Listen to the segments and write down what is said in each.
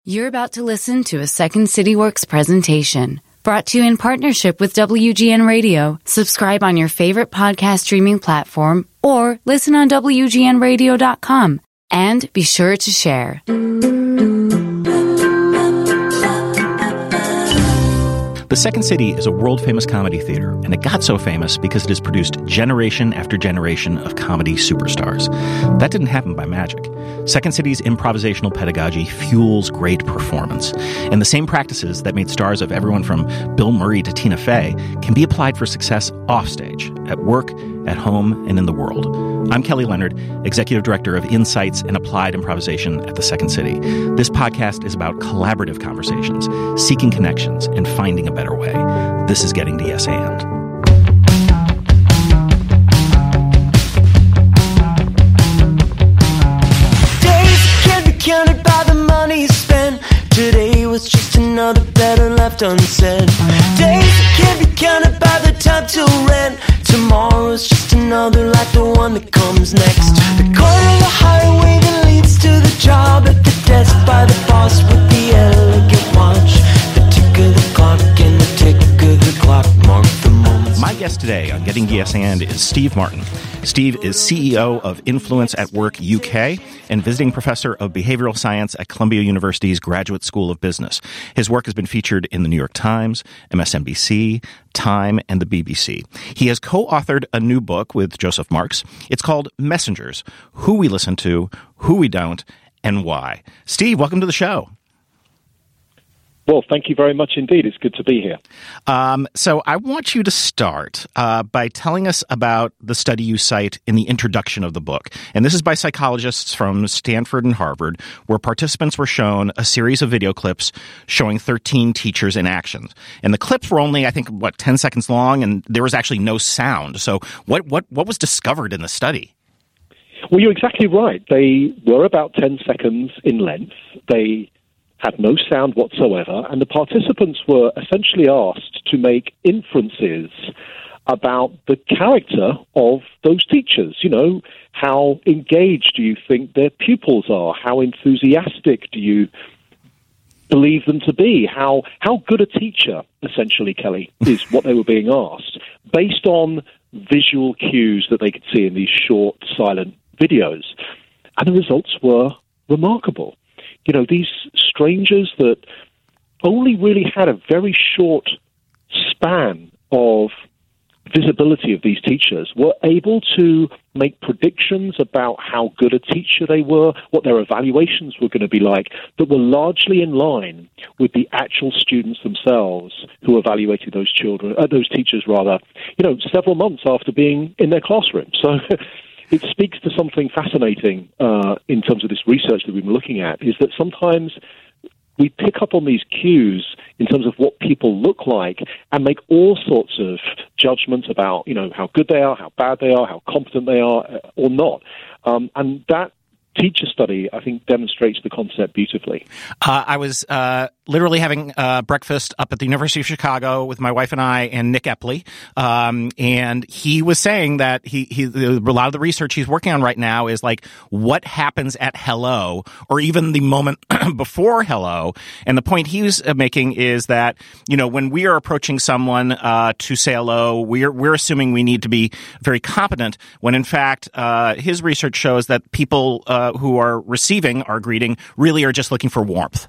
You're about to listen to a Second City Works presentation brought to you in partnership with WGN Radio. Subscribe on your favorite podcast streaming platform or listen on WGNradio.com. And be sure to share. The Second City is a world-famous comedy theater, and it got so famous because it has produced generation after generation of comedy superstars. That didn't happen by magic. Second City's improvisational pedagogy fuels great performance, and the same practices that made stars of everyone from Bill Murray to Tina Fey can be applied for success offstage, at work, at home, and in the world. I'm Kelly Leonard, Executive Director of Insights and Applied Improvisation at the Second City. This podcast is about collaborative conversations, seeking connections, and finding a better way. This is Getting to Yes And. Days can't be counted by the money spent. Today was just another letter left unsaid. Days can't be counted by the time to rent. Tomorrow's just another like the one that comes next. The corner of the highway that leads to the job, at the desk by the boss with the elegant watch. The tick of the clock and the tick of the clock mark the moments. My guest today on Getting to Yes And is Steve Martin. Steve is CEO of Influence at Work UK and visiting professor of behavioral science at Columbia University's Graduate School of Business. His work has been featured in the New York Times, MSNBC, Time, and the BBC. He has co-authored a new book with Joseph Marks. It's called Messengers: Who We Listen to, Who We Don't, and Why. Steve, welcome to the show. Well, thank you very much indeed. It's good to be here. So I want you to start by telling us about the study you cite in the introduction of the book. And this is by psychologists from Stanford and Harvard, where participants were shown a series of video clips showing 13 teachers in action. And the clips were only, 10 seconds long, and there was actually no sound. So what was discovered in the study? Well, you're exactly right. They were about 10 seconds in length. They had no sound whatsoever, and the participants were essentially asked to make inferences about the character of those teachers. You know, how engaged do you think their pupils are? How enthusiastic do you believe them to be? How good a teacher, essentially, Kelly, is what they were being asked, based on visual cues that they could see in these short, silent videos. And the results were remarkable. You know, these strangers that only really had a very short span of visibility of these teachers were able to make predictions about how good a teacher they were, what their evaluations were going to be like, that were largely in line with the actual students themselves who evaluated those teachers, several months after being in their classroom. So it speaks to something fascinating in terms of this research that we've been looking at, is that sometimes we pick up on these cues in terms of what people look like and make all sorts of judgments about, how good they are, how bad they are, how competent they are, or not. And that teacher study, I think, demonstrates the concept beautifully. I was literally having breakfast up at the University of Chicago with my wife and I and Nick Epley, and he was saying that a lot of the research he's working on right now is like what happens at hello, or even the moment before hello. And the point he was making is that, when we are approaching someone to say hello, we're assuming we need to be very competent, when in fact his research shows that people who are receiving our greeting really are just looking for warmth.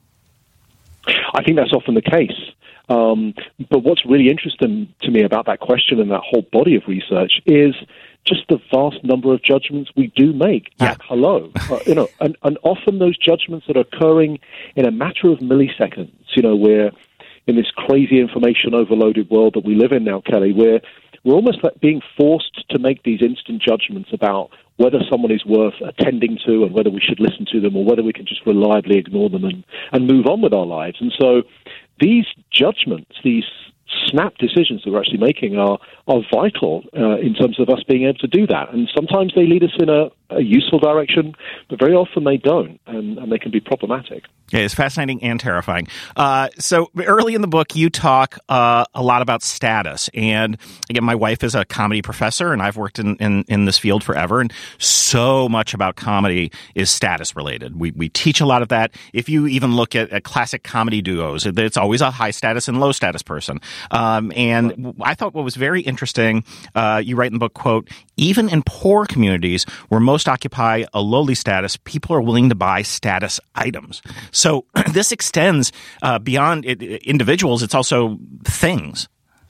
I think that's often the case. But what's really interesting to me about that question and that whole body of research is just the vast number of judgments we do make at hello. And often those judgments that are occurring in a matter of milliseconds. We're in this crazy information overloaded world that we live in now, Kelly, where we're almost like being forced to make these instant judgments about whether someone is worth attending to and whether we should listen to them or whether we can just reliably ignore them and move on with our lives. And so these judgments, these snap decisions that we're actually making are vital in terms of us being able to do that. And sometimes they lead us in a a useful direction, but very often they don't, and they can be problematic. Yeah, it's fascinating and terrifying. So early in the book, you talk a lot about status. And again, my wife is a comedy professor, and I've worked in this field forever. And so much about comedy is status related. We teach a lot of that. If you even look at classic comedy duos, it's always a high status and low status person. And I thought what was very interesting, you write in the book, quote, even in poor communities where most occupy a lowly status, people are willing to buy status items. So this extends beyond individuals. It's also things.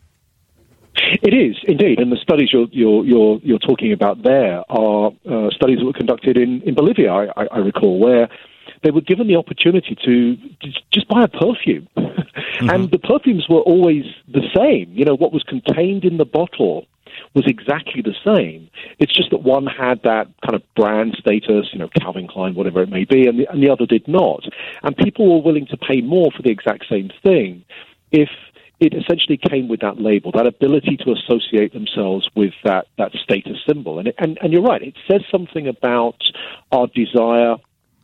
It is indeed, and the studies you're talking about there are studies that were conducted in Bolivia, I recall, where they were given the opportunity to just buy a perfume, and the perfumes were always the same. You know, what was contained in the bottle was exactly the same. It's just that one had that kind of brand status, you know, Calvin Klein, whatever it may be, and the other did not. And people were willing to pay more for the exact same thing if it essentially came with that label, that ability to associate themselves with that status symbol. And you're right, it says something about our desire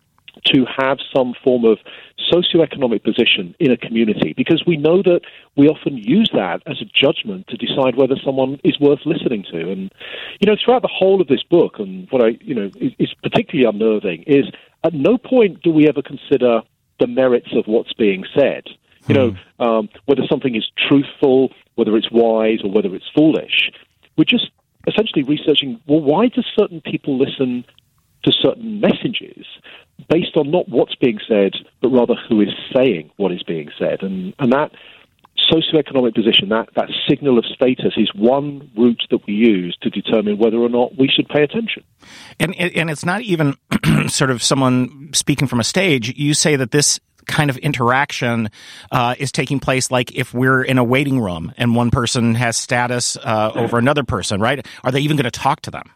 to have some form of socioeconomic position in a community, because we know that we often use that as a judgment to decide whether someone is worth listening to. And, you know, throughout the whole of this book, and what is particularly unnerving is at no point do we ever consider the merits of what's being said. You know, whether something is truthful, whether it's wise, or whether it's foolish. We're just essentially researching, well, why do certain people listen to certain messages based on not what's being said, but rather who is saying what is being said. And that socioeconomic position, that signal of status is one route that we use to determine whether or not we should pay attention. And it's not even sort of someone speaking from a stage. You say that this kind of interaction is taking place like if we're in a waiting room and one person has status over another person, right? Are they even going to talk to them?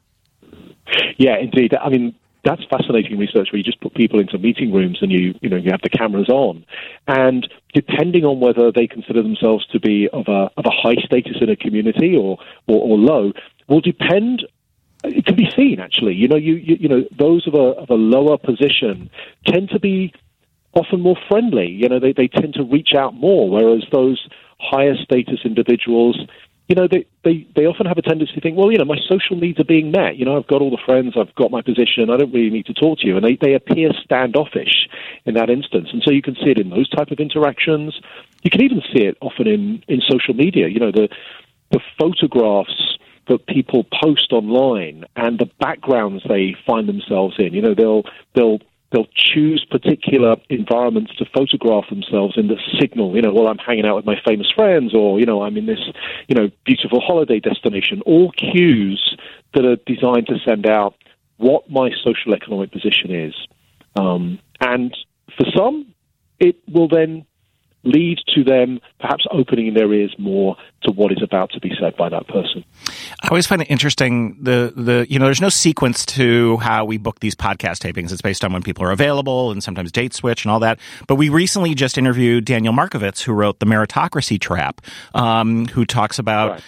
Yeah, indeed. I mean, that's fascinating research where you just put people into meeting rooms and you have the cameras on, and depending on whether they consider themselves to be of a high status in a community or low, will depend. It can be seen actually. You know, those of a lower position tend to be often more friendly. You know, they tend to reach out more, whereas those higher status individuals, you know, they often have a tendency to think, well, you know, my social needs are being met. You know, I've got all the friends, I've got my position, I don't really need to talk to you. And they appear standoffish in that instance. And so you can see it in those type of interactions. You can even see it often in social media. You know, the photographs that people post online and the backgrounds they find themselves in. You know, they'll choose particular environments to photograph themselves in the signal, you know, well, I'm hanging out with my famous friends, or, you know, I'm in this, you know, beautiful holiday destination, all cues that are designed to send out what my social economic position is. And for some, it will then lead to them perhaps opening their ears more to what is about to be said by that person. I always find it interesting, there's no sequence to how we book these podcast tapings. It's based on when people are available and sometimes date switch and all that. But we recently just interviewed Daniel Markovits, who wrote The Meritocracy Trap, who talks about,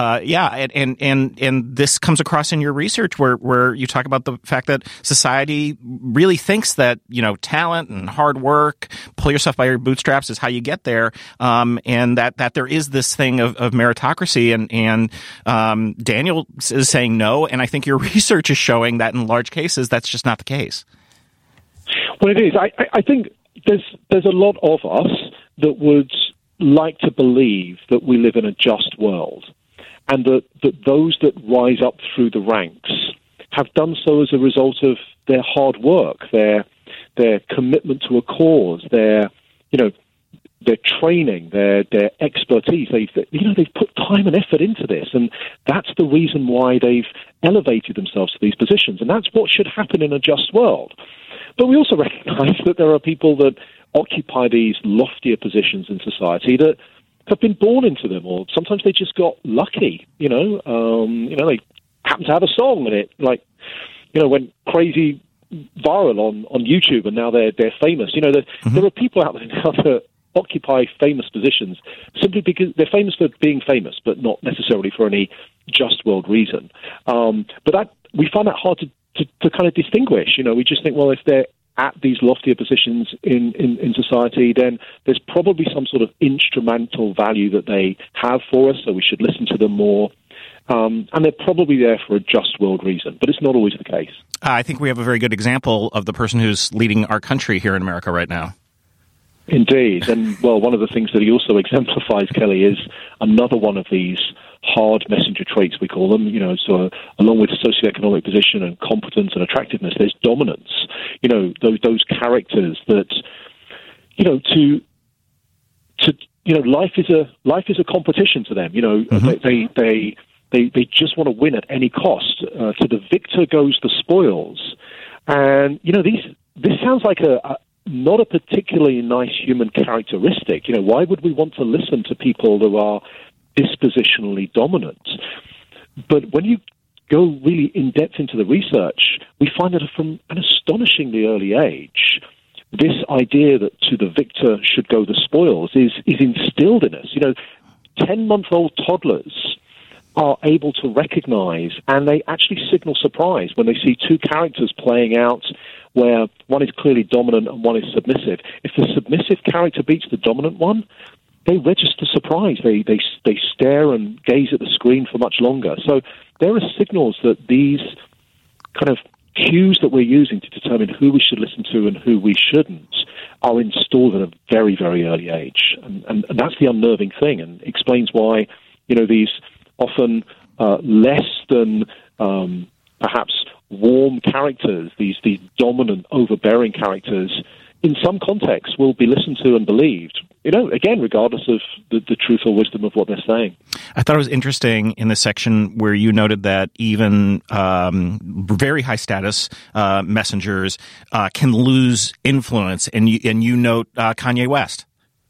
and this comes across in your research where you talk about the fact that society really thinks that, you know, talent and hard work, pull yourself by your bootstraps is how you get there, and that there is this thing of meritocracy, and Daniel is saying no, and I think your research is showing that in large cases that's just not the case. Well, it is. I think there's a lot of us that would like to believe that we live in a just world, and that those that rise up through the ranks have done so as a result of their hard work, their commitment to a cause, their training, their expertise. They've put time and effort into this, and that's the reason why they've elevated themselves to these positions, and that's what should happen in a just world. But we also recognize that there are people that occupy these loftier positions in society that have been born into them, or sometimes they just got lucky. They happen to have a song, and it went crazy viral on YouTube, and now they're famous. There are people out there now that occupy famous positions simply because they're famous for being famous, but not necessarily for any just world reason. But we find that hard to kind of distinguish. We just think, well, if they're at these loftier positions in society, then there's probably some sort of instrumental value that they have for us, so we should listen to them more. And they're probably there for a just world reason, but it's not always the case. I think we have a very good example of the person who's leading our country here in America right now. Indeed. And, well, one of the things that he also exemplifies, Kelly, is another one of these hard messenger traits, we call them. So along with socioeconomic position and competence and attractiveness, there's dominance. Those characters that, life is a competition to them. They just want to win at any cost. To the victor goes the spoils. And, this sounds like not a particularly nice human characteristic. Why would we want to listen to people who are dispositionally dominant? But when you go really in depth into the research, we find that from an astonishingly early age, this idea that to the victor should go the spoils is instilled in us. 10-month-old toddlers are able to recognize, and they actually signal surprise when they see two characters playing out where one is clearly dominant and one is submissive. If the submissive character beats the dominant one, they register surprise. They stare and gaze at the screen for much longer. So there are signals that these kind of cues that we're using to determine who we should listen to and who we shouldn't are installed at a very, very early age. And that's the unnerving thing, and explains why, these often less than perhaps warm characters, these dominant, overbearing characters, in some contexts will be listened to and believed, again, regardless of the truth or wisdom of what they're saying. I thought it was interesting in the section where you noted that even very high status messengers can lose influence, and you note Kanye West.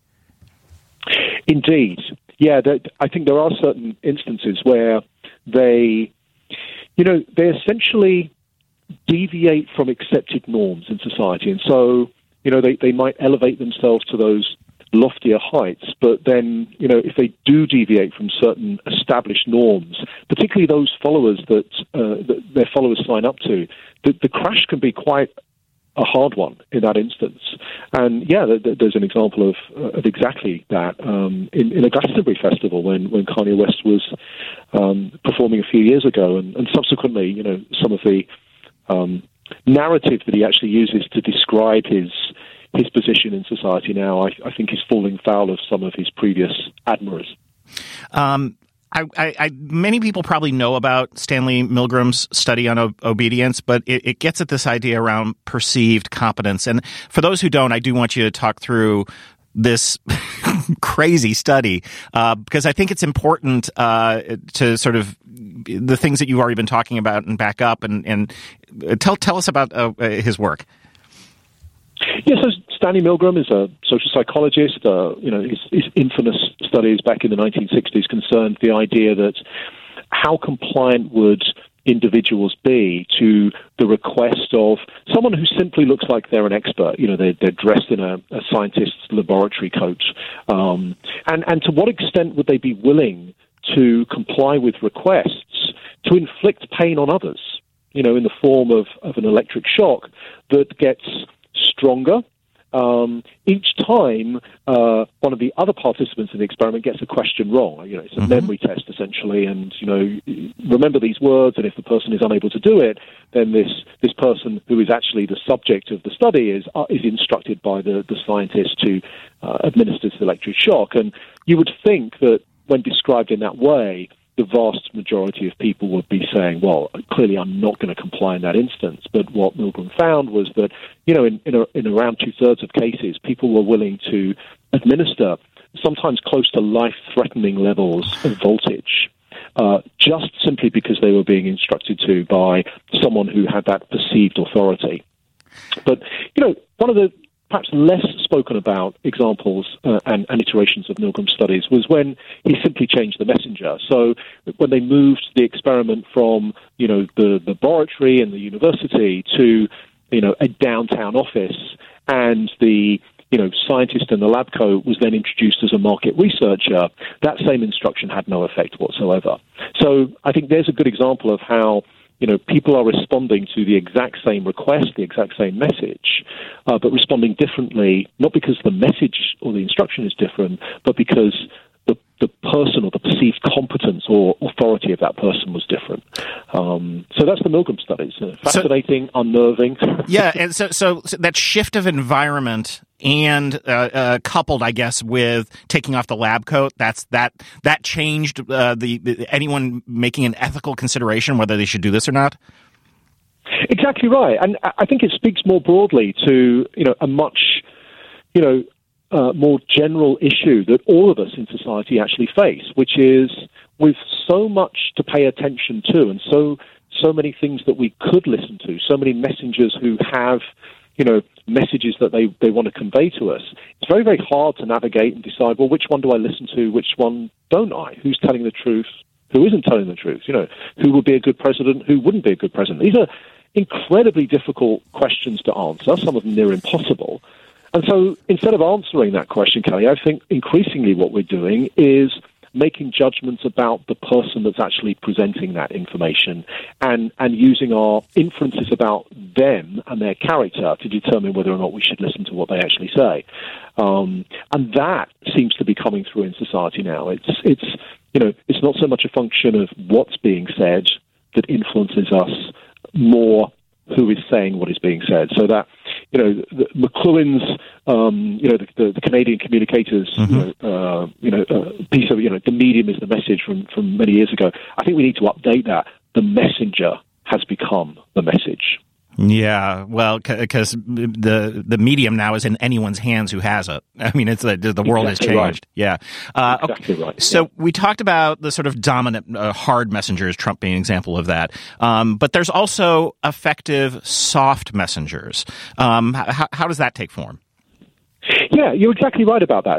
Indeed. Yeah, I think there are certain instances where they essentially deviate from accepted norms in society. And so, they might elevate themselves to those loftier heights, but then, if they do deviate from certain established norms, particularly those followers that their followers sign up to, the crash can be quite a hard one in that instance. And yeah, there's an example of exactly that in a Glastonbury festival when Kanye West was performing a few years ago, and subsequently, some of the narrative that he actually uses to describe his position in society now, I think is falling foul of some of his previous admirers. Many people probably know about Stanley Milgram's study on obedience, but it gets at this idea around perceived competence. And for those who don't, I do want you to talk through this crazy study, because I think it's important to sort of the things that you've already been talking about and back up and tell us about his work. Yeah, so Stanley Milgram is a social psychologist. His infamous studies back in the 1960s concerned the idea that how compliant would individuals be to the request of someone who simply looks like they're an expert. They're dressed in a scientist's laboratory coat. And to what extent would they be willing to comply with requests to inflict pain on others, in the form of an electric shock that gets stronger each time one of the other participants in the experiment gets a question wrong. It's a memory test, essentially, and, remember these words, and if the person is unable to do it, then this person who is actually the subject of the study is instructed by the scientist to administer this electric shock. And you would think that when described in that way, the vast majority of people would be saying, well, clearly I'm not going to comply in that instance. But what Milgram found was that, in around 2/3 of cases, people were willing to administer sometimes close to life-threatening levels of voltage, just simply because they were being instructed to by someone who had that perceived authority. But, one of the perhaps less spoken about examples and iterations of Milgram's studies was when he simply changed the messenger. So when they moved the experiment from, the laboratory and the university to, a downtown office, and the, scientist in the lab coat was then introduced as a market researcher, that same instruction had no effect whatsoever. So I think there's a good example of how people are responding to the exact same request, the exact same message, but responding differently, not because the message or the instruction is different, but because the person or the perceived competence or authority of that person was different. So that's the Milgram studies. Fascinating, unnerving. Yeah, and so that shift of environment and coupled, I guess, with taking off the lab coat, that changed anyone making an ethical consideration whether they should do this or not? Exactly right. And I think it speaks more broadly to, a much, more general issue that all of us in society actually face, which is with so much to pay attention to and so many things that we could listen to, so many messengers who have, messages that they want to convey to us. It's very, very hard to navigate and decide, well, which one do I listen to, which one don't I? Who's telling the truth, who isn't telling the truth? Who would be a good president, who wouldn't be a good president? These are incredibly difficult questions to answer, some of them near impossible. And so instead of answering that question, Kelly, I think increasingly what we're doing is making judgments about the person that's actually presenting that information and using our inferences about them and their character to determine whether or not we should listen to what they actually say. And that seems to be coming through in society now. It's not so much a function of what's being said that influences us, more who is saying what is being said. So that, the McLuhan's, the Canadian communicators, piece of, the medium is the message from many years ago. I think we need to update that. The messenger has become the message. Yeah, well, because the medium now is in anyone's hands who has it. I mean, it's the world has changed. Right. Yeah, exactly right. So we talked about the sort of dominant hard messengers, Trump being an example of that. But there's also effective soft messengers. How does that take form? Yeah, you're exactly right about that.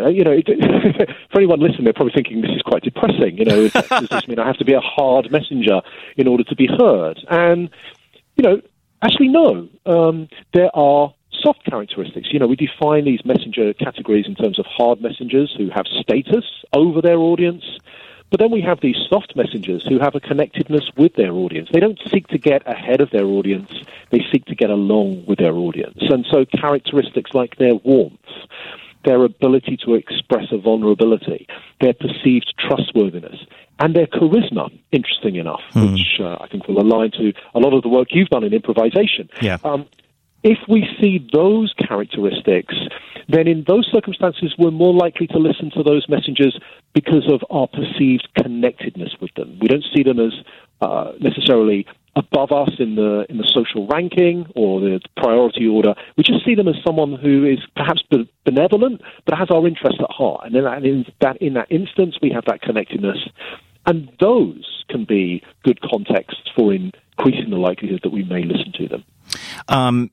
For anyone listening, they're probably thinking this is quite depressing. Does this mean I have to be a hard messenger in order to be heard? And actually, no. There are soft characteristics. We define these messenger categories in terms of hard messengers who have status over their audience, but then we have these soft messengers who have a connectedness with their audience. They don't seek to get ahead of their audience. They seek to get along with their audience. And so characteristics like their warmth, their ability to express a vulnerability, their perceived trustworthiness, and their charisma, interesting enough, which I think will align to a lot of the work you've done in improvisation. Yeah. If we see those characteristics, then in those circumstances, we're more likely to listen to those messengers because of our perceived connectedness with them. We don't see them as necessarily above us in the social ranking or the priority order. We just see them as someone who is perhaps benevolent, but has our interest at heart. And in that instance, we have that connectedness. And those can be good contexts for increasing the likelihood that we may listen to them. And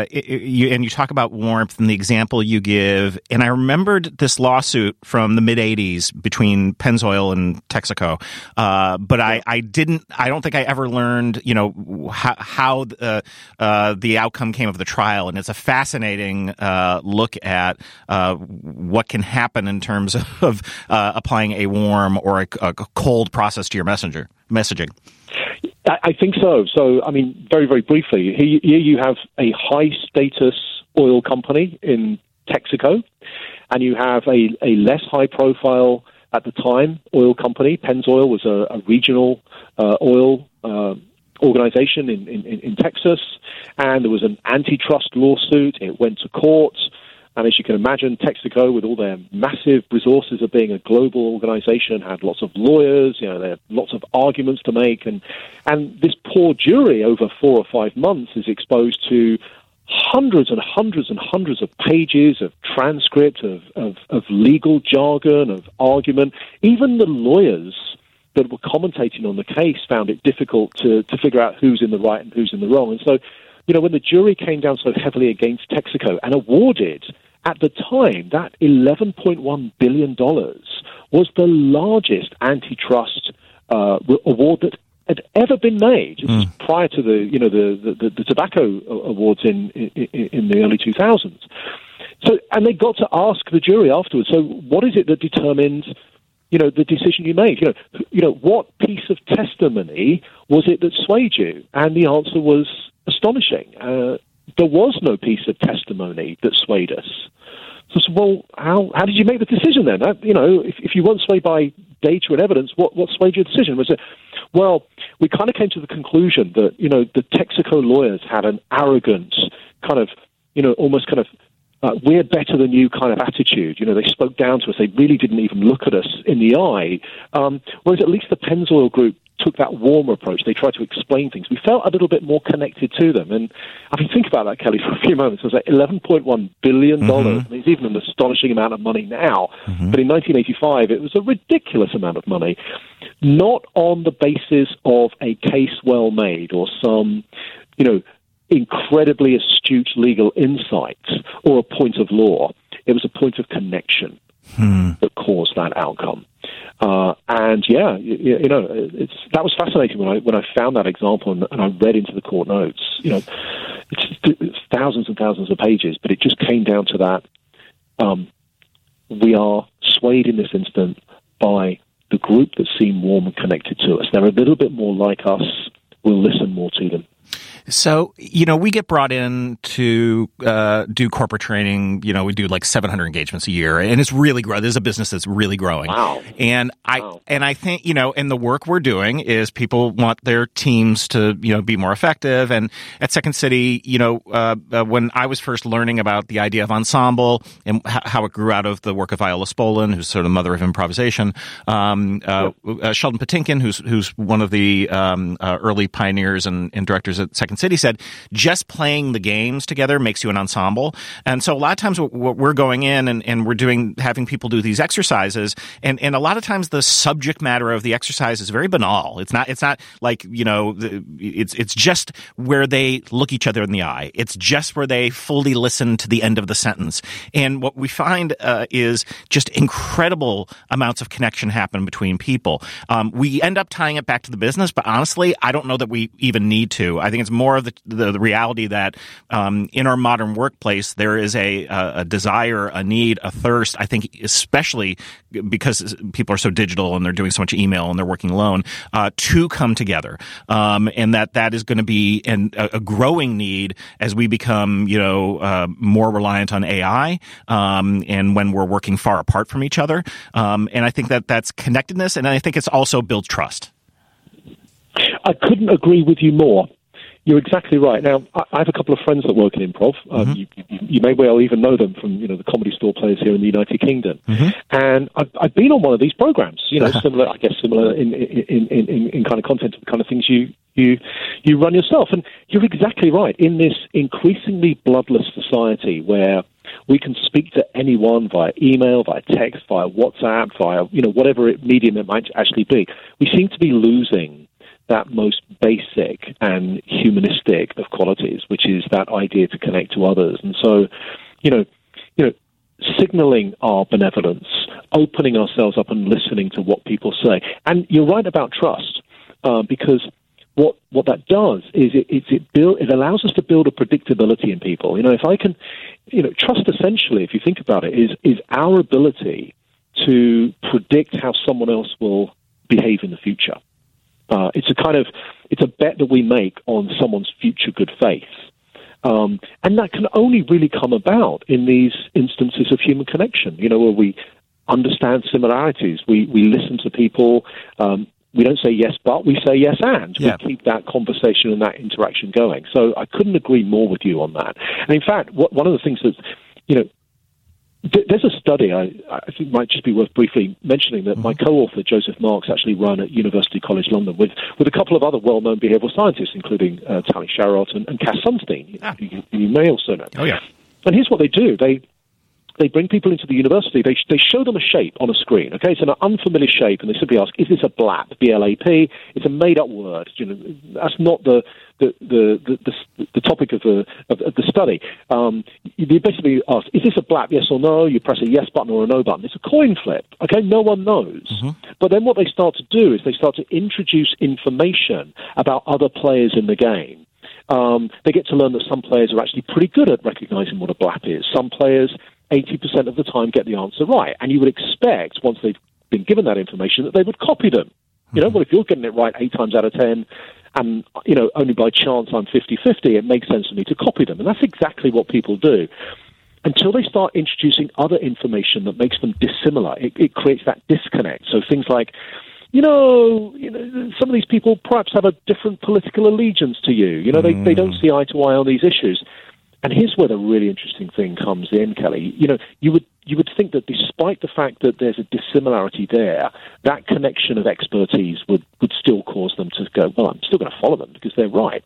you talk about warmth and the example you give, and I remembered this lawsuit from the mid-'80s between Pennzoil and Texaco, but I don't think I ever learned, how the outcome came of the trial, and it's a fascinating look at what can happen in terms of applying a warm or a cold process to your messaging. I think so. So, I mean, very, very briefly, here you have a high-status oil company in Texaco, and you have a less high-profile, at the time, oil company. Pennzoil was a regional oil organization in Texas, and there was an antitrust lawsuit. It went to court. And as you can imagine, Texaco, with all their massive resources of being a global organization, had lots of lawyers, they had lots of arguments to make. And this poor jury over 4 or 5 months is exposed to hundreds and hundreds and hundreds of pages of transcript, of legal jargon, of argument. Even the lawyers that were commentating on the case found it difficult to figure out who's in the right and who's in the wrong. And so, when the jury came down so heavily against Texaco and awarded, at the time, that $11.1 billion was the largest antitrust award that had ever been made. This was prior to the tobacco awards in the early 2000s. So, and they got to ask the jury afterwards, so what is it that determines the decision you made. What piece of testimony was it that swayed you? And the answer was astonishing. There was no piece of testimony that swayed us. So, well, how did you make the decision then? If you weren't swayed by data and evidence, what swayed your decision? Was it, well, we kind of came to the conclusion that, the Texaco lawyers had an arrogant kind of, almost kind of we're better than you kind of attitude. They spoke down to us. They really didn't even look at us in the eye. Whereas at least the Pennzoil Group took that warmer approach. They tried to explain things. We felt a little bit more connected to them. And I mean, think about that, Kelly, for a few moments. It was like $11.1 billion. I mean, it's even an astonishing amount of money now. But in 1985, it was a ridiculous amount of money. Not on the basis of a case well made or some, incredibly astute legal insights or a point of law. It was a point of connection that caused that outcome. And that was fascinating when I found that example and I read into the court notes. It's thousands and thousands of pages, but it just came down to that. We are swayed in this instant by the group that seem warm and connected to us. They're a little bit more like us. We'll listen more to them. So, we get brought in to do corporate training. We do like 700 engagements a year, and it's really growing. This is a business that's really growing. Wow. And I think, and the work we're doing is people want their teams to, be more effective. And at Second City, when I was first learning about the idea of ensemble and how it grew out of the work of Viola Spolin, who's sort of mother of improvisation, Sheldon Patinkin, who's one of the early pioneers and directors at Second City, said just playing the games together makes you an ensemble. And so a lot of times we're going in and we're having people do these exercises, and a lot of times the subject matter of the exercise is very banal. It's not like, it's just where they look each other in the eye. It's just where they fully listen to the end of the sentence. And what we find is just incredible amounts of connection happen between people. We end up tying it back to the business, but honestly, I don't know that we even need to. I think it's more of the reality that in our modern workplace, there is a desire, a need, a thirst, I think especially because people are so digital and they're doing so much email and they're working alone, to come together. And that is going to be a growing need as we become, more reliant on AI and when we're working far apart from each other. And I think that's connectedness, and I think it's also builds trust. I couldn't agree with you more. You're exactly right. Now, I have a couple of friends that work in improv. You may well even know them from, the Comedy Store players here in the United Kingdom. And I've been on one of these programs, similar in kind of content to the kind of things you run yourself. And you're exactly right. In this increasingly bloodless society where we can speak to anyone via email, via text, via WhatsApp, via, whatever medium it might actually be, we seem to be losing that most basic and humanistic of qualities, which is that idea to connect to others. And so, signaling our benevolence, opening ourselves up and listening to what people say. And you're right about trust, because what that does is it allows us to build a predictability in people. If I can, trust essentially, if you think about it, is our ability to predict how someone else will behave in the future. It's a bet that we make on someone's future good faith. And that can only really come about in these instances of human connection, where we understand similarities. We listen to people. We don't say yes, but we say yes, and we keep that conversation and that interaction going. So I couldn't agree more with you on that. And in fact, one of the things that, there's a study I think might just be worth briefly mentioning that my co-author, Joseph Marks, actually run at University College London with a couple of other well-known behavioral scientists, including Tali Sharot and Cass Sunstein, who you may also know. Oh, yeah. And here's what they do. They bring people into the university. They show them a shape on a screen. Okay, it's an unfamiliar shape, and they simply ask, "Is this a BLAP? B-L-A-P? It's a made-up word. That's not the topic of the study. You basically ask, "Is this a BLAP? Yes or no?" You press a yes button or a no button. It's a coin flip. Okay, no one knows. But then what they start to do is they start to introduce information about other players in the game. They get to learn that some players are actually pretty good at recognizing what a BLAP is. Some players 80% of the time get the answer right. And you would expect, once they've been given that information, that they would copy them. You know, well, if you're getting it right 8 times out of 10, and, you know, only by chance I'm 50-50, it makes sense for me to copy them. And that's exactly what people do. Until they start introducing other information that makes them dissimilar, it creates that disconnect. So things like, you know, some of these people perhaps have a different political allegiance to you. You know, they don't see eye to eye on these issues. And here's where the really interesting thing comes in, Kelly. You know, you would think that despite the fact that there's a dissimilarity there, that connection of expertise would still cause them to go, well, I'm still going to follow them because they're right.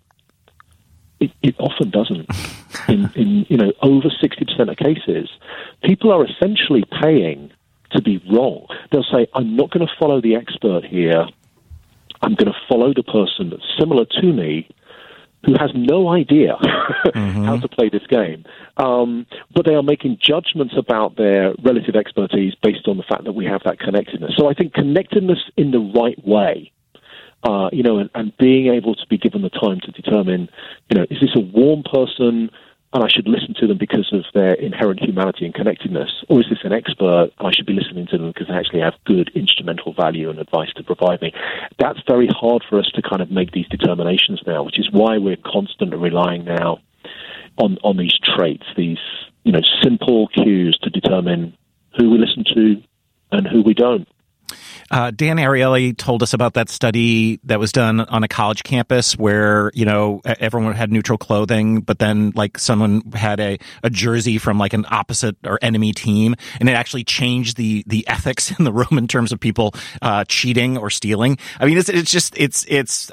It often doesn't. In you know, over 60% of cases, people are essentially paying to be wrong. They'll say, I'm not going to follow the expert here. I'm going to follow the person that's similar to me, who has no idea how to play this game. But they are making judgments about their relative expertise based on the fact that we have that connectedness. So I think connectedness in the right way, you know, and being able to be given the time to determine, you know, is this a warm person and I should listen to them because of their inherent humanity and connectedness, or is this an expert and I should be listening to them because they actually have good instrumental value and advice to provide me? That's very hard for us to kind of make these determinations now, which is why we're constantly relying now on these traits, these, you know, simple cues to determine who we listen to and who we don't. Dan Ariely told us about that study that was done on a college campus where, you know, everyone had neutral clothing, but then like someone had a jersey from like an opposite or enemy team, and it actually changed the ethics in the room in terms of people cheating or stealing. I mean, it's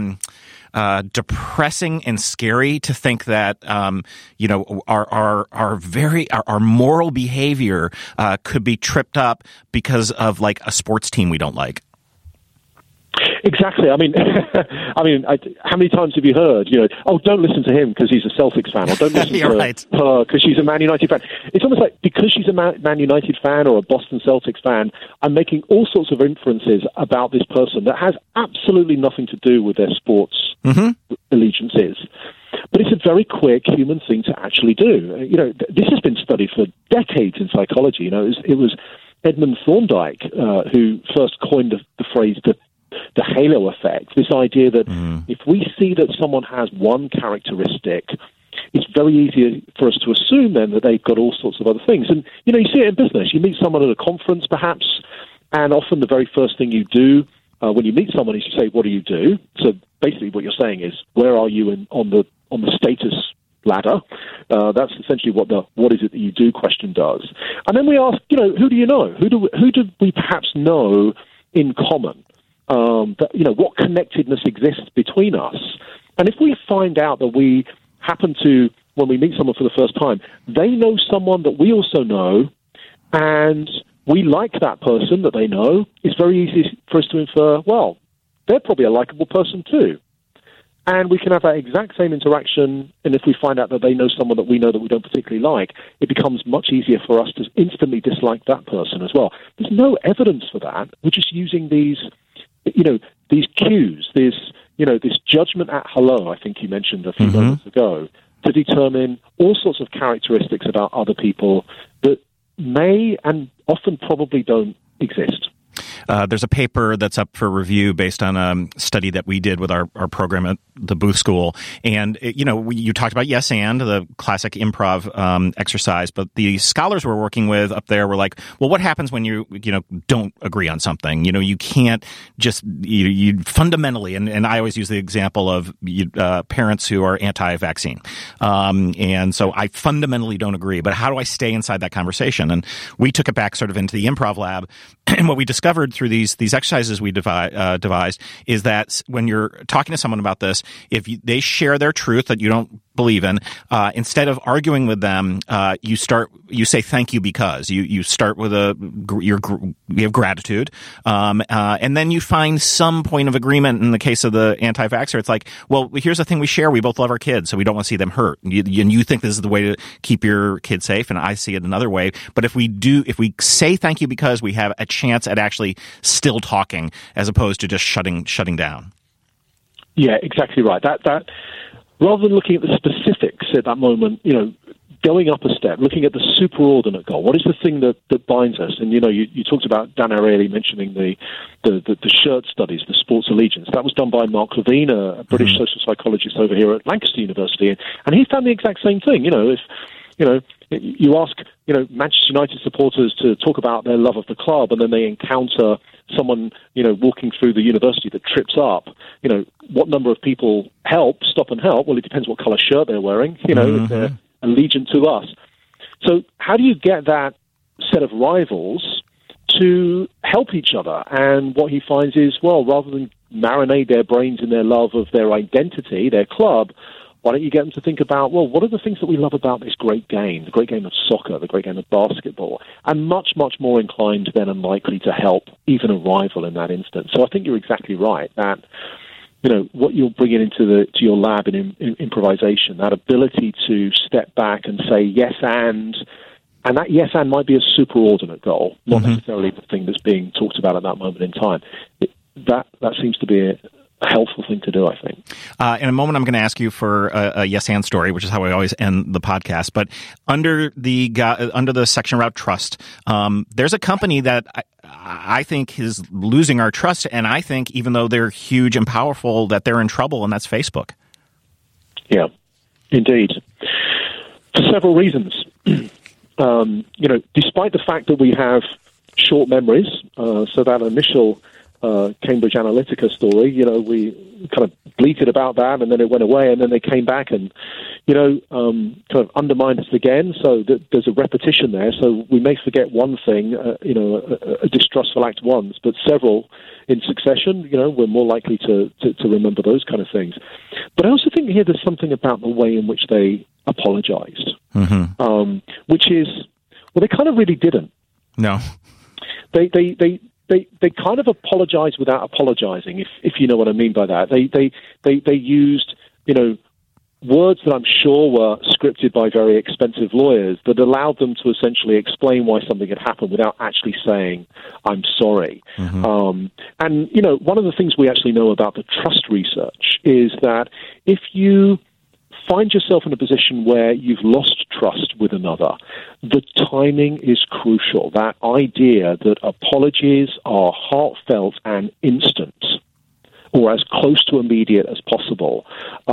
depressing and scary to think that, you know, our moral behavior could be tripped up because of like a sports team we don't like. Exactly. I mean, how many times have you heard, you know, oh, don't listen to him because he's a Celtics fan, or don't listen to her because she's a Man United fan. It's almost like because she's a Man United fan or a Boston Celtics fan, I'm making all sorts of inferences about this person that has absolutely nothing to do with their sports allegiances. But it's a very quick human thing to actually do. You know, this has been studied for decades in psychology. You know, it was Edmund Thorndike who first coined the phrase the halo effect, this idea that if we see that someone has one characteristic, it's very easy for us to assume then that they've got all sorts of other things. And, you know, you see it in business. You meet someone at a conference, perhaps, and often the very first thing you do when you meet someone is you say, what do you do? So basically what you're saying is, where are you on the status ladder? That's essentially what is it that you do question does. And then we ask, you know, who do you know? Who do we perhaps know in common? That, you know, what connectedness exists between us. And if we find out that we happen to, when we meet someone for the first time, they know someone that we also know, and we like that person that they know, it's very easy for us to infer, well, they're probably a likable person too. And we can have that exact same interaction, and if we find out that they know someone that we know that we don't particularly like, it becomes much easier for us to instantly dislike that person as well. There's no evidence for that. We're just using these, you know, these cues, this judgment at hello, I think you mentioned a few moments ago, to determine all sorts of characteristics about other people that may and often probably don't exist. There's a paper that's up for review based on a study that we did with our program at the Booth School. And, you talked about yes and, the classic improv exercise, but the scholars we're working with up there were like, well, what happens when you don't agree on something? You can't just, you fundamentally, and I always use the example of parents who are anti-vaccine. And so I fundamentally don't agree, but how do I stay inside that conversation? And we took it back sort of into the improv lab, and what we discovered through these exercises we devised is that when you're talking to someone about this, if they share their truth that you don't believe in, instead of arguing with them, you say thank you because you start with you have gratitude, and then you find some point of agreement. In the case of the anti-vaxxer, it's like, well, here's the thing we share: we both love our kids, so we don't want to see them hurt. And you think this is the way to keep your kids safe, and I see it another way. But if we say thank you because, we have a chance at actually still talking as opposed to just shutting down. Yeah, exactly right. That rather than looking at the specifics at that moment, going up a step, looking at the superordinate goal. What is the thing that binds us? And, you talked about Dan Ariely mentioning the shirt studies, the sports allegiance. That was done by Mark Levine, a British social psychologist over here at Lancaster University. And he found the exact same thing. If you ask, Manchester United supporters to talk about their love of the club, and then they encounter someone, walking through the university that trips up, what number of people stop and help? Well, it depends what colour shirt they're wearing, if they're allegiant to us. So how do you get that set of rivals to help each other? And what he finds is, well, rather than marinate their brains in their love of their identity, their club, why don't you get them to think about, well, what are the things that we love about this great game, the great game of soccer, the great game of basketball, and much, much more inclined then and likely to help even a rival in that instance. So I think you're exactly right that, what you're bringing into your lab in improvisation, that ability to step back and say yes and that yes and might be a superordinate goal, not necessarily the thing that's being talked about at that moment in time. That seems to be a helpful thing to do, I think. In a moment, I'm going to ask you for a yes and story, which is how I always end the podcast. But under the section about trust, there's a company that I think is losing our trust, and I think even though they're huge and powerful, that they're in trouble, and that's Facebook. Yeah, indeed, for several reasons. Despite the fact that we have short memories, so that initial Cambridge Analytica story, we kind of bleated about that, and then it went away, and then they came back and, kind of undermined us again. So there's a repetition there. So we may forget one thing, a distrustful act once, but several in succession, we're more likely to remember those kind of things. But I also think here there's something about the way in which they apologized, which is, well, they kind of really didn't. No. They kind of apologized without apologizing, if you know what I mean by that. They used, words that I'm sure were scripted by very expensive lawyers that allowed them to essentially explain why something had happened without actually saying, I'm sorry. And, one of the things we actually know about the trust research is that if you find yourself in a position where you've lost trust with another, the timing is crucial. That idea that apologies are heartfelt and instant, or as close to immediate as possible,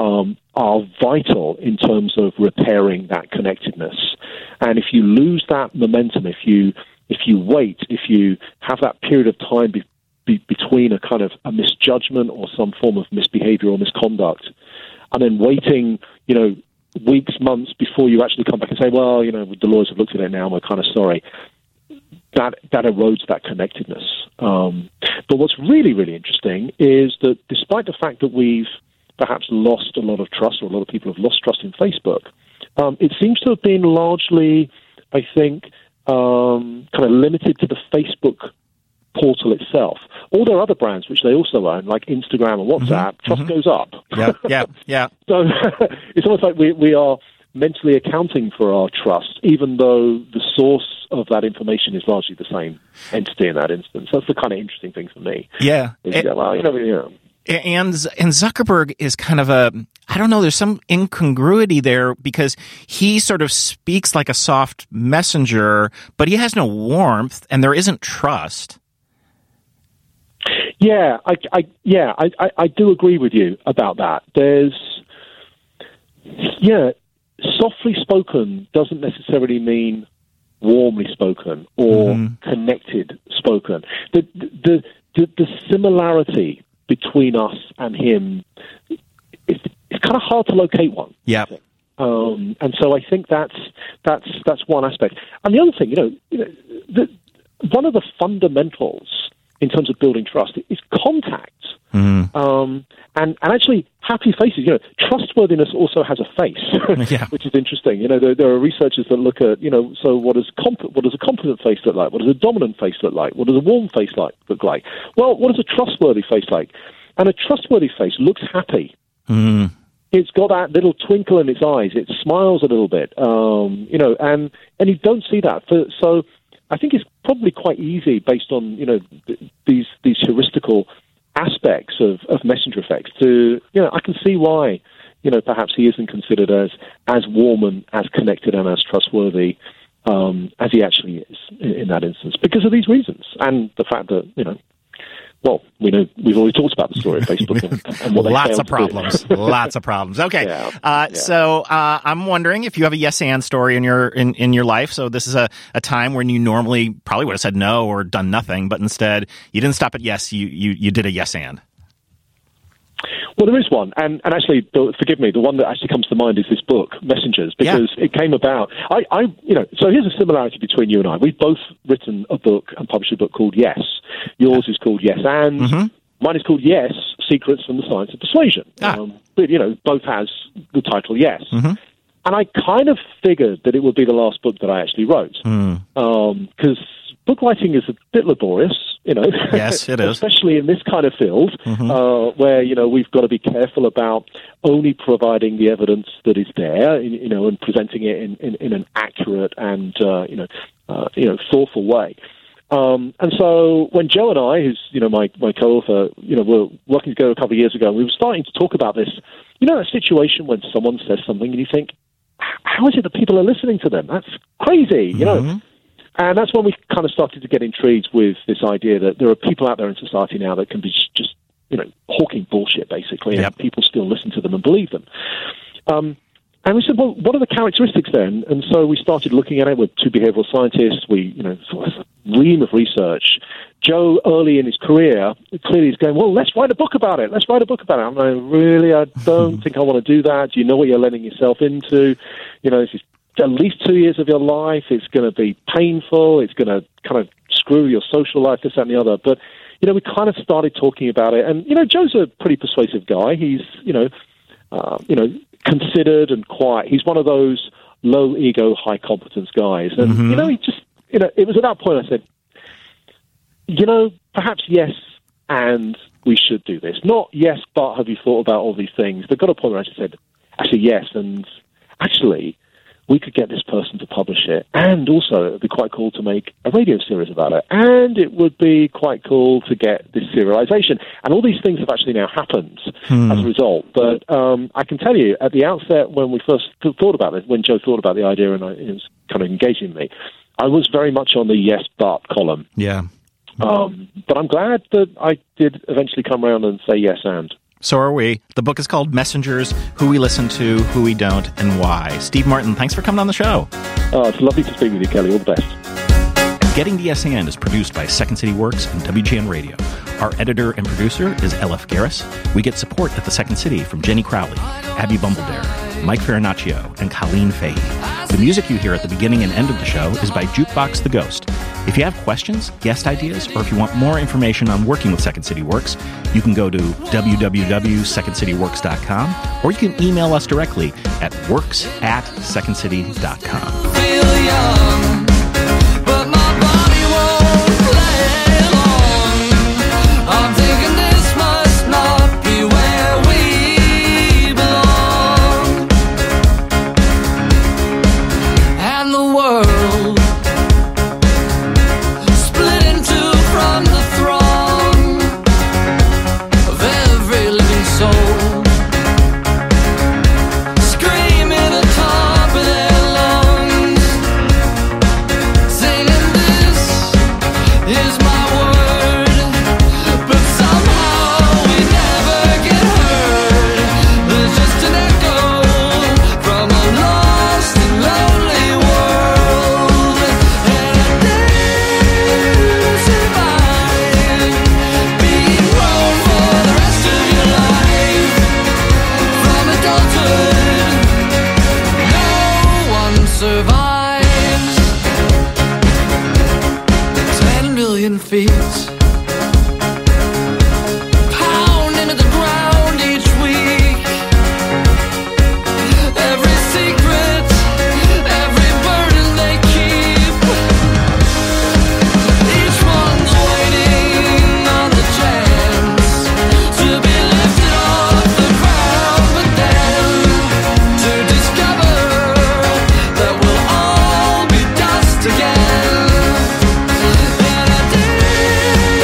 are vital in terms of repairing that connectedness. And if you lose that momentum, if you wait, if you have that period of time between a kind of a misjudgment or some form of misbehavior or misconduct, and then waiting, weeks, months before you actually come back and say, well, the lawyers have looked at it now and we're kind of sorry, that erodes that connectedness. But what's really, really interesting is that despite the fact that we've perhaps lost a lot of trust, or a lot of people have lost trust in Facebook, it seems to have been largely, I think, kind of limited to the Facebook portal itself. All their other brands, which they also own, like Instagram and WhatsApp, trust goes up. Yeah. So it's almost like we are mentally accounting for our trust, even though the source of that information is largely the same entity in that instance. That's the kind of interesting thing for me. Yeah. And Zuckerberg is kind of there's some incongruity there, because he sort of speaks like a soft messenger, but he has no warmth and there isn't trust. Yeah, I do agree with you about that. Softly spoken doesn't necessarily mean warmly spoken or connected spoken. The similarity between us and him, it's kind of hard to locate one. Yeah. And so I think that's one aspect. And the other thing, one of the fundamentals in terms of building trust is contact. And actually, happy faces. Trustworthiness also has a face, which is interesting. There are researchers that look at, so what does a confident face look like? What does a dominant face look like? What does a warm face look like? Well, what does a trustworthy face like? And a trustworthy face looks happy. It's got that little twinkle in its eyes. It smiles a little bit, and you don't see that. So I think it's probably quite easy, based on these heuristical aspects of messenger effects, to I can see why perhaps he isn't considered as warm and as connected and as trustworthy as he actually is in that instance, because of these reasons, and the fact that, well, we've already talked about the story of Facebook and what they lots of problems. Lots of problems. Okay, so I'm wondering if you have a yes and story in your life. So this is a time when you normally probably would have said no or done nothing, but instead you didn't stop at yes. You did a yes and. Well, there is one, and actually, forgive me, the one that actually comes to mind is this book, Messengers, because it came about. So here's a similarity between you and I. We've both written a book and published a book called Yes. Yours is called Yes and. Mm-hmm. Mine is called Yes: Secrets from the Science of Persuasion. But both has the title Yes. Mm-hmm. And I kind of figured that it would be the last book that I actually wrote, because book writing is a bit laborious, Yes, it is. Especially in this kind of field, where, we've got to be careful about only providing the evidence that is there, and presenting it in an accurate and, thoughtful way. And so when Joe and I, who's, my co-author, were working together a couple of years ago, we were starting to talk about this, a situation when someone says something and you think, how is it that people are listening to them? That's crazy, And that's when we kind of started to get intrigued with this idea that there are people out there in society now that can be just hawking bullshit, basically, and people still listen to them and believe them. And we said, well, what are the characteristics then? And so we started looking at it with two behavioral scientists. We, sort of a ream of research. Joe, early in his career, clearly is going, well, let's write a book about it. Let's write a book about it. I'm like, really? I don't think I want to do that. Do you know what you're letting yourself into? This is at least 2 years of your life. It's going to be painful. It's going to kind of screw your social life, this, that, and the other. But, we kind of started talking about it. And, Joe's a pretty persuasive guy. He's, considered and quiet. He's one of those low ego, high competence guys. And, he just, it was at that point I said, perhaps yes, and we should do this. Not yes, but have you thought about all these things? But got a point where I just said, actually, yes, and actually, we could get this person to publish it, and also it would be quite cool to make a radio series about it, and it would be quite cool to get this serialization. And all these things have actually now happened as a result. But I can tell you, at the outset, when we first thought about it, when Joe thought about the idea and it was kind of engaging me, I was very much on the yes, but column. Yeah. But I'm glad that I did eventually come around and say yes and. So are we. The book is called Messengers: Who We Listen to, Who We Don't, and Why. Steve Martin, thanks for coming on the show. It's lovely to speak with you, Kelly. All the best. Getting the Yes And is produced by Second City Works and WGN Radio. Our editor and producer is LF Garris. We get support at the Second City from Jenny Crowley, Abby Bumbledare, Mike Farinaccio, and Colleen Fahey. The music you hear at the beginning and end of the show is by Jukebox the Ghost. If you have questions, guest ideas, or if you want more information on working with Second City Works, you can go to www.secondcityworks.com, or you can email us directly at works@secondcity.com. Feel young, but my body won't play along. I'm thinking this must not be where we belong. And the world split in two from the throng of every living soul, screaming atop of their lungs, singing this is my word, but somehow we never get heard. There's just an echo from a lost and lonely world, and I didn't survive being grown for the rest of your life. From adulthood, no one survives. 10 million feet pound into the ground each week. Every secret, every burden they keep, each one's waiting on the chance to be lifted off the ground, but then to discover that we'll all be dust again. And I didn't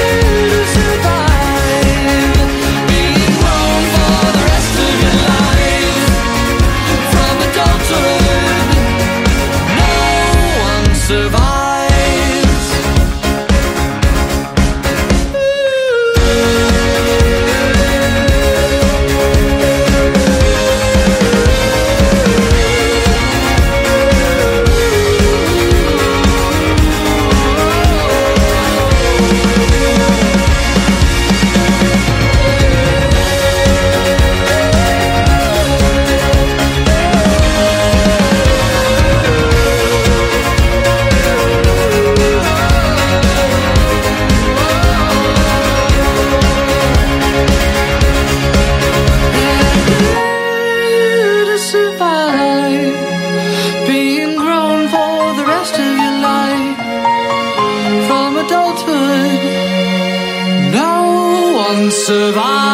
Survive.